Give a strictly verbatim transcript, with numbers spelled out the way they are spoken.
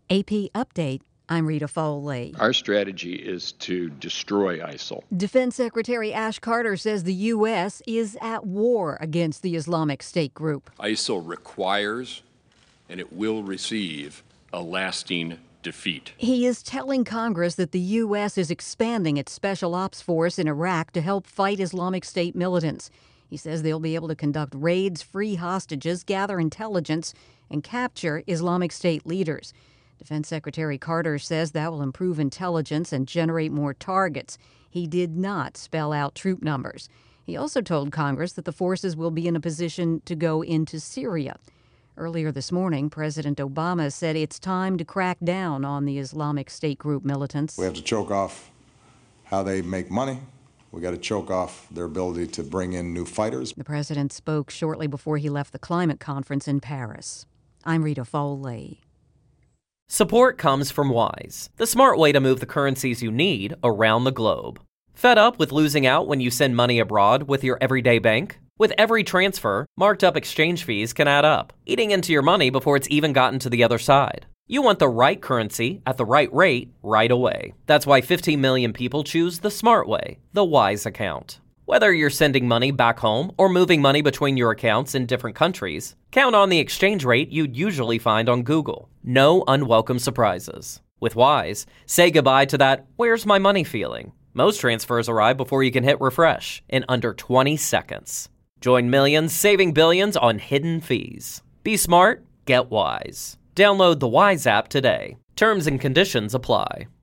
A P Update. I'm Rita Foley. Our strategy is to destroy ISIL. Defense Secretary Ash Carter says the U S is at war against the Islamic State group. ISIL requires and it will receive a lasting defeat. He is telling Congress that the U S is expanding its special ops force in Iraq to help fight Islamic State militants. He says they'll be able to conduct raids, free hostages, gather intelligence, and capture Islamic State leaders. Defense Secretary Carter says that will improve intelligence and generate more targets. He did not spell out troop numbers. He also told Congress that the forces will be in a position to go into Syria. Earlier this morning, President Obama said it's time to crack down on the Islamic State group militants. We have to choke off how they make money. We got to choke off their ability to bring in new fighters. The president spoke shortly before he left the climate conference in Paris. I'm Rita Foley. Support comes from Wise, the smart way to move the currencies you need around the globe. Fed up with losing out when you send money abroad with your everyday bank? With every transfer, marked up exchange fees can add up, eating into your money before it's even gotten to the other side. You want the right currency at the right rate right away. That's why fifteen million people choose the smart way, the Wise account. Whether you're sending money back home or moving money between your accounts in different countries, count on the exchange rate you'd usually find on Google. No unwelcome surprises. With Wise, say goodbye to that "where's my money" feeling. Most transfers arrive before you can hit refresh in under twenty seconds. Join millions saving billions on hidden fees. Be smart, get Wise. Download the Wise app today. Terms and conditions apply.